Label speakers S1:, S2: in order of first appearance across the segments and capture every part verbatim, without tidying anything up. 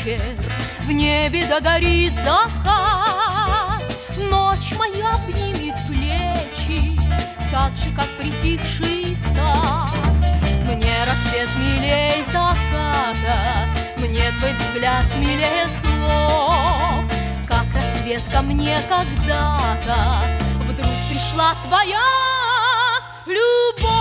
S1: вечер, в небе догорит закат. Ночь моя обнимет плечи, так же, как притихший сад. Мне рассвет милей заката, мне твой взгляд милее слов. Как рассвет ко мне когда-то вдруг пришла твоя любовь.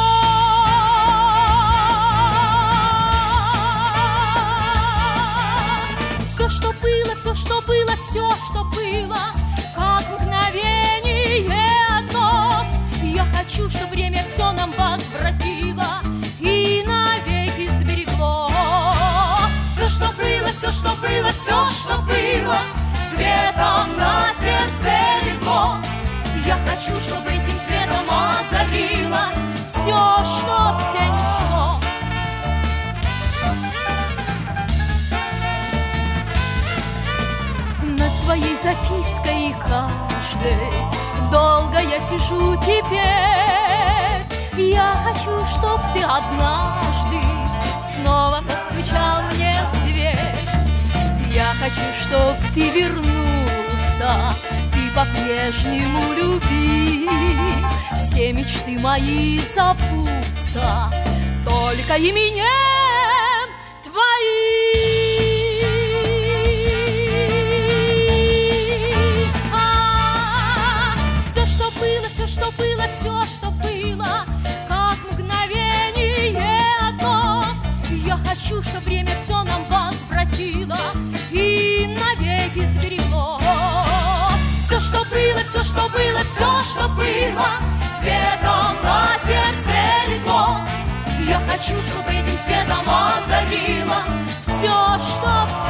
S1: Все, что было, все, что было, все, что было, как мгновение одно. Я хочу, чтобы время все нам возвратило и навеки сберегло. Все, что было, все, что было, все, что было, светом на сердце легло. Я хочу, чтобы этим светом озарило все, что в тень ушло. Над твоей запиской каждой долго я сижу теперь. Я хочу, чтоб ты однажды снова постучал мне в дверь. Я хочу, чтоб ты вернулся, ты по-прежнему люби. Все мечты мои зовутся только именем твоим. А, все, что было, все, что было, все, что было, как мгновение одно. Я хочу, чтобы время все нам возвратило и навеки сберегло. Все, что было, все, что было, все, что было, светом на сердце легло. Я хочу, чтобы этим светом озарило все, что в